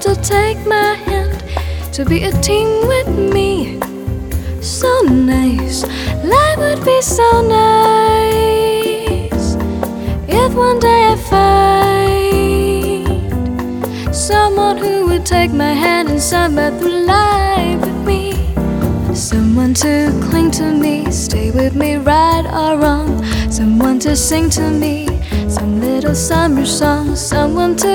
to take my hand, to be a team with me. So nice, life would be so nice if one day I find someone who would take my hand and samba through life with me. Someone to cling to me, stay with me right or wrong. Someone to sing to me some little summer song. Someone to